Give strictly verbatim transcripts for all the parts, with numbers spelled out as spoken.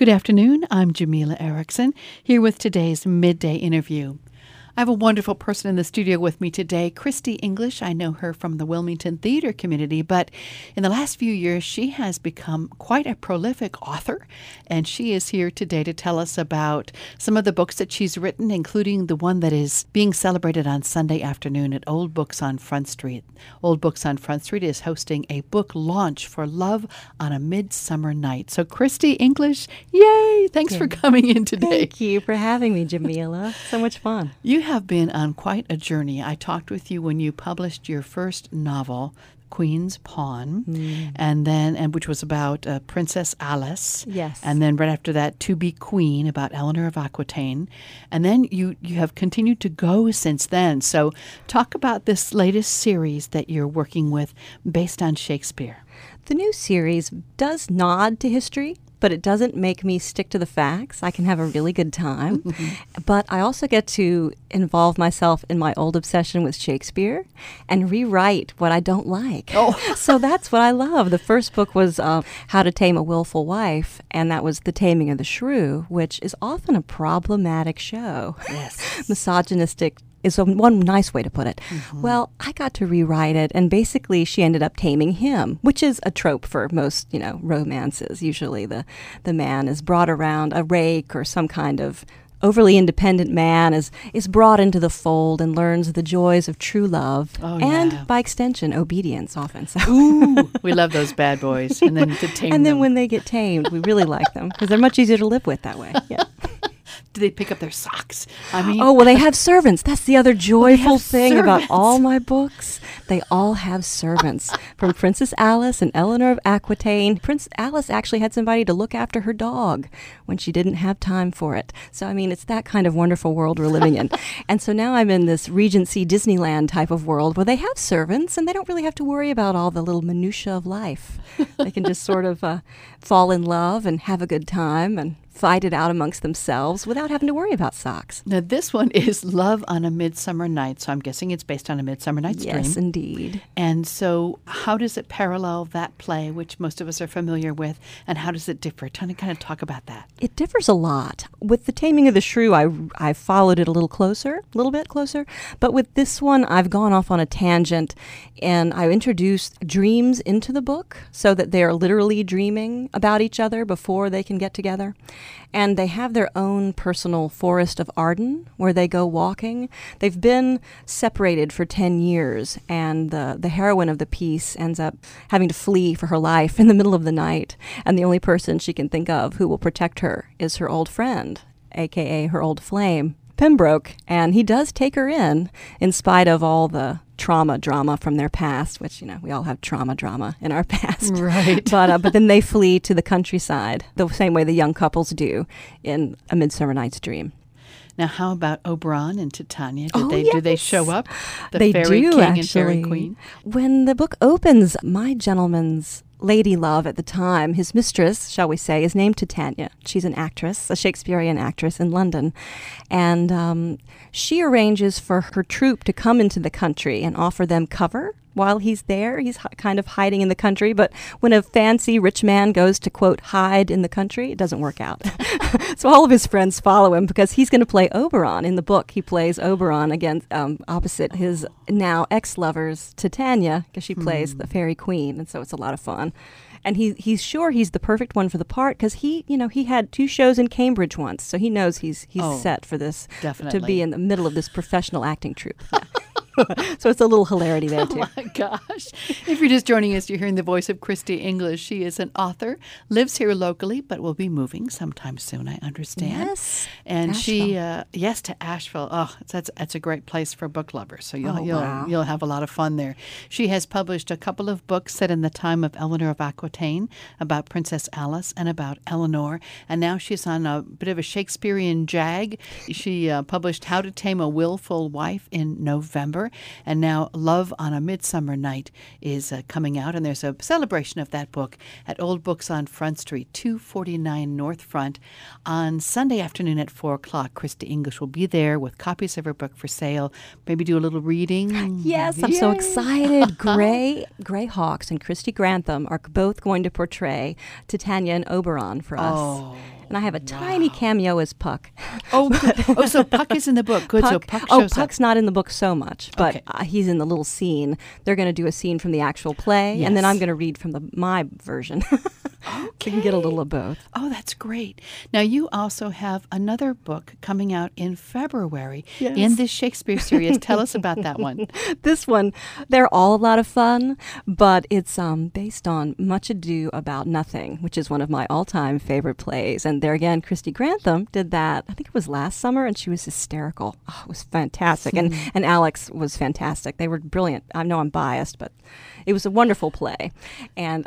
Good afternoon. I'm Jamila Erickson, here with today's Midday Interview. I have a wonderful person in the studio with me today, Christy English. I know her from the Wilmington theater community, but in the last few years, she has become quite a prolific author, and she is here today to tell us about some of the books that she's written, including the one that is being celebrated on Sunday afternoon at Old Books on Front Street. Old Books on Front Street is hosting a book launch for Love on a Midsummer Night. So, Christy English, yay! Thanks yeah. for coming in today. Thank you for having me, Jamila. So much fun. You have been on quite a journey. I talked with you when you published your first novel, Queen's Pawn, mm. and then and which was about uh, Princess Alice. Yes. And then right after that, To Be Queen, about Eleanor of Aquitaine. And then you, you have continued to go since then. So talk about this latest series that you're working with based on Shakespeare. The new series does nod to history, but it doesn't make me stick to the facts. I can have a really good time. But I also get to involve myself in my old obsession with Shakespeare and rewrite what I don't like. Oh. So that's what I love. The first book was uh, How to Tame a Willful Wife, and that was The Taming of the Shrew, which is often a problematic show. Yes. Misogynistic is a, one nice way to put it. Mm-hmm. Well, I got to rewrite it, and basically she ended up taming him, which is a trope for most, you know, romances. Usually the, the man is brought around, a rake or some kind of overly independent man is, is brought into the fold and learns the joys of true love oh, and, yeah. by extension, obedience often. So. Ooh, we love those bad boys. And then to tame And then them. when they get tamed, we really like them because they're much easier to live with that way. Yeah. Do they pick up their socks? I mean, oh, well, they have servants. That's the other joyful thing servants. about all my books. They all have servants. From Princess Alice and Eleanor of Aquitaine, Princess Alice actually had somebody to look after her dog when she didn't have time for it. So, I mean, it's that kind of wonderful world we're living in. And so now I'm in this Regency Disneyland type of world where they have servants and they don't really have to worry about all the little minutiae of life. They can just sort of uh, fall in love and have a good time and fight it out amongst themselves without having to worry about socks. Now, this one is Love on a Midsummer Night, so I'm guessing it's based on A Midsummer Night's Dream. Yes, indeed. And so how does it parallel that play, which most of us are familiar with, and how does it differ? Trying to kind of talk about that. It differs a lot. With The Taming of the Shrew, I, I followed it a little closer, a little bit closer. But with this one, I've gone off on a tangent, and I introduced dreams into the book so that they are literally dreaming about each other before they can get together. And they have their own personal Forest of Arden where they go walking. They've been separated for ten years, and the, the heroine of the piece ends up having to flee for her life in the middle of the night. And the only person she can think of who will protect her is her old friend, a k a her old flame, Pembroke. And he does take her in, in spite of all the trauma drama from their past, which, you know, we all have trauma drama in our past. Right. But uh, but then they flee to the countryside, the same way the young couples do in A Midsummer Night's Dream. Now, how about Oberon and Titania? Did oh, they yes. do they show up? The they fairy do, king actually. and fairy queen? When the book opens, my gentleman's lady love at the time, his mistress, shall we say, is named Titania. She's an actress, a Shakespearean actress in London. And um, she arranges for her troupe to come into the country and offer them cover while he's there. He's hi- kind of hiding in the country. But when a fancy rich man goes to, quote, hide in the country, it doesn't work out. So all of his friends follow him because he's going to play Oberon. In the book, he plays Oberon against um, opposite his now ex-lover's Titania, because she plays mm. the fairy queen. And so it's a lot of fun. And he he's sure he's the perfect one for the part because he, you know, he had two shows in Cambridge once. So he knows he's he's oh, set for this, definitely. to be in the middle of this professional acting troupe. Yeah. So it's a little hilarity there, too. Oh, my gosh. If you're just joining us, you're hearing the voice of Christy English. She is an author, lives here locally, but will be moving sometime soon, I understand. Yes. And Asheville. she, uh, yes, to Asheville. Oh, that's that's a great place for book lovers. So you'll, oh, you'll, wow. you'll have a lot of fun there. She has published a couple of books set in the time of Eleanor of Aquitaine, about Princess Alice and about Eleanor. And now she's on a bit of a Shakespearean jag. She uh, published How to Tame a Willful Wife in November. And now Love on a Midsummer Night is uh, coming out. And there's a celebration of that book at Old Books on Front Street, two forty-nine North Front. On Sunday afternoon at four o'clock, Christy English will be there with copies of her book for sale. Maybe do a little reading. Yes, I'm Yay. so excited. Gray Gray Hawkes and Christy Grantham are both going to portray Titania and Oberon for us. Oh. And I have a wow. tiny cameo as Puck. Oh, oh, so Puck is in the book. Good, Puck, so Puck oh, shows Puck's up. not in the book so much, but okay. uh, he's in the little scene. They're going to do a scene from the actual play, yes. and then I'm going to read from the my version. Okay. You can get a little of both. Oh, that's great. Now, you also have another book coming out in February yes. in this Shakespeare series. Tell us about that one. This one, they're all a lot of fun, but it's um, based on Much Ado About Nothing, which is one of my all-time favorite plays. And there again, Christy Grantham did that, I think it was last summer, and she was hysterical. Oh, it was fantastic. and, and Alex was fantastic. They were brilliant. I know I'm biased, but it was a wonderful play. And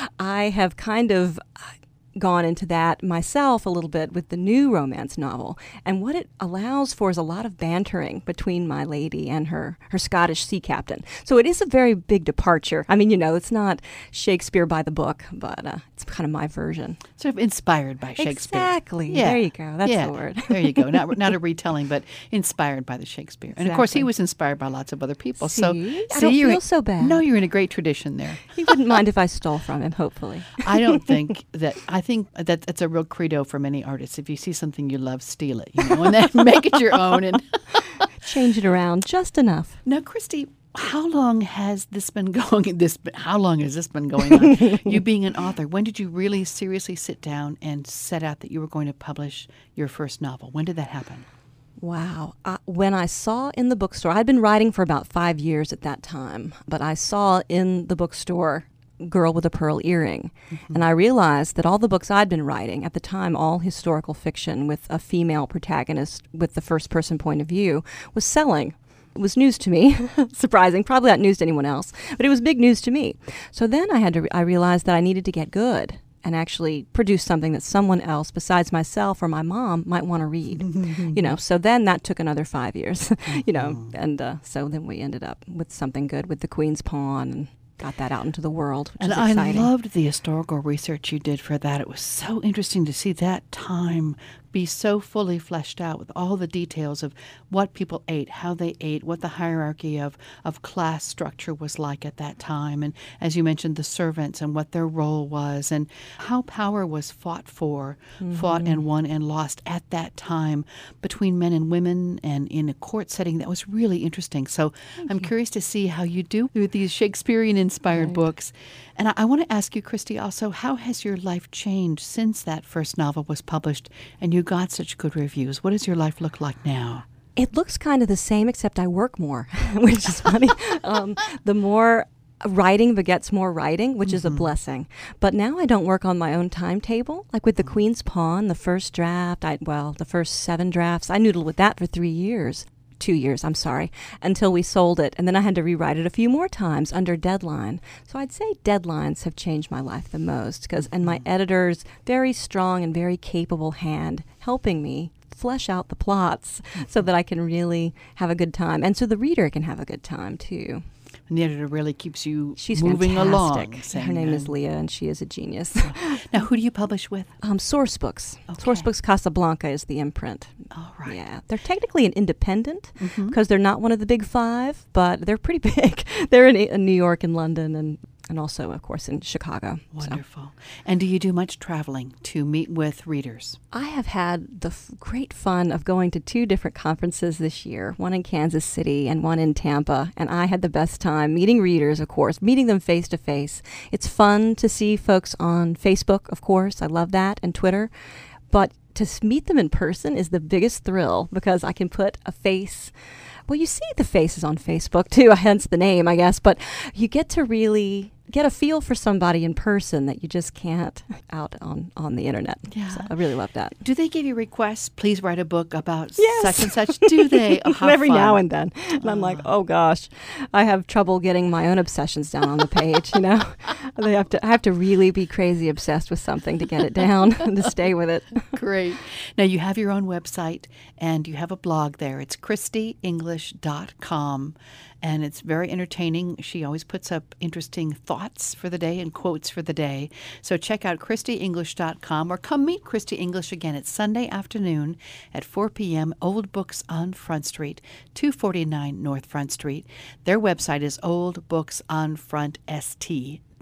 I have kind of gone into that myself a little bit with the new romance novel. And what it allows for is a lot of bantering between my lady and her, her Scottish sea captain. So it is a very big departure. I mean, you know, it's not Shakespeare by the book, but uh, it's kind of my version. Sort of inspired by Shakespeare. Exactly. Yeah. There you go. That's yeah. the word. There you go. Not, not a retelling, but inspired by the Shakespeare. And exactly. of course, he was inspired by lots of other people. See? So, I see, don't you're feel in, so bad. No, you're in a great tradition there. He wouldn't mind if I stole from him, hopefully. I don't think that, I think that that's a real credo for many artists. If you see something you love, steal it, you know, and then make it your own. And change it around just enough. Now, Christy, how long has this been going? This how long has this been going on? You being an author, when did you really seriously sit down and set out that you were going to publish your first novel? When did that happen? Wow. Uh, when I saw in the bookstore, I'd been writing for about five years at that time, but I saw in the bookstore Girl with a Pearl Earring. Mm-hmm. And I realized that all the books I'd been writing, at the time all historical fiction with a female protagonist with the first person point of view, was selling. It was news to me, surprising, probably not news to anyone else, but it was big news to me. So then I had to, re- I realized that I needed to get good and actually produce something that someone else besides myself or my mom might want to read. You know, so then that took another five years, you know, and uh, so then we ended up with something good with The Queen's Pawn and got that out into the world, which and is I exciting. loved the historical research you did for that. It was so interesting to see that time be so fully fleshed out with all the details of what people ate, how they ate, what the hierarchy of, of class structure was like at that time. And as you mentioned, the servants and what their role was and how power was fought for, mm-hmm. fought and won and lost at that time between men and women and in a court setting. That was really interesting. So Thank I'm you. curious to see how you do with these Shakespearean-inspired right. books. And I, I want to ask you, Christy, also, how has your life changed since that first novel was published and you got such good reviews? What does your life look like now? It looks kind of the same, except I work more, which is funny. um, the more writing begets more writing, which mm-hmm. is a blessing. But now I don't work on my own timetable. Like with The Queen's Pawn, the first draft, I well, the first seven drafts, I noodled with that for three years. Two years, I'm sorry, until we sold it. And then I had to rewrite it a few more times under deadline. So I'd say deadlines have changed my life the most, because and my editor's very strong and very capable hand helping me flesh out the plots so that I can really have a good time. And so the reader can have a good time, too. And the editor really keeps you She's moving fantastic. along. Her name is Leah, and she is a genius. Now, who do you publish with? Um, Source Books. Okay. Source Books Casablanca is the imprint. All right. Yeah. They're technically an independent because mm-hmm. they're not one of the big five, but they're pretty big. They're in, in New York and London and and also, of course, in Chicago. Wonderful. So. And do you do much traveling to meet with readers? I have had the f- great fun of going to two different conferences this year, one in Kansas City and one in Tampa, and I had the best time meeting readers, of course, meeting them face to face. It's fun to see folks on Facebook, of course. I love that, and Twitter. But to meet them in person is the biggest thrill because I can put a face. Well, you see the faces on Facebook, too, hence the name, I guess, but you get to really get a feel for somebody in person that you just can't out on, on the internet. Yeah. So I really love that. Do they give you requests? Please write a book about yes. such and such. Do they? Oh, how Every fun. now and then. And uh. I'm like, oh gosh, I have trouble getting my own obsessions down on the page, you know? They have to I have to really be crazy obsessed with something to get it down and to stay with it. Great. Now you have your own website and you have a blog there. It's christy english dot com. And it's very entertaining. She always puts up interesting thoughts for the day and quotes for the day. So check out christy english dot com or come meet Christy English again. It's Sunday afternoon at four p.m. Old Books on Front Street, two forty-nine North Front Street. Their website is old books on front s t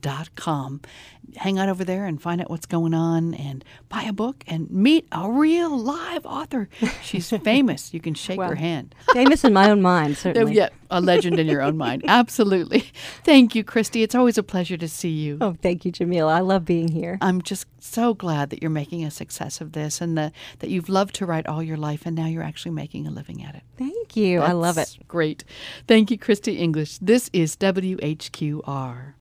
dot com. Hang out over there and find out what's going on and buy a book and meet a real live author. She's famous. You can shake Well, her hand. Famous in my own mind, certainly. Yeah, a legend in your own mind. Absolutely. Thank you, Christy. It's always a pleasure to see you. Oh, thank you, Jamila. I love being here. I'm just so glad that you're making a success of this and the, that you've loved to write all your life and now you're actually making a living at it. Thank you. I love it. That's great. Thank you, Christy English. This is W H Q R.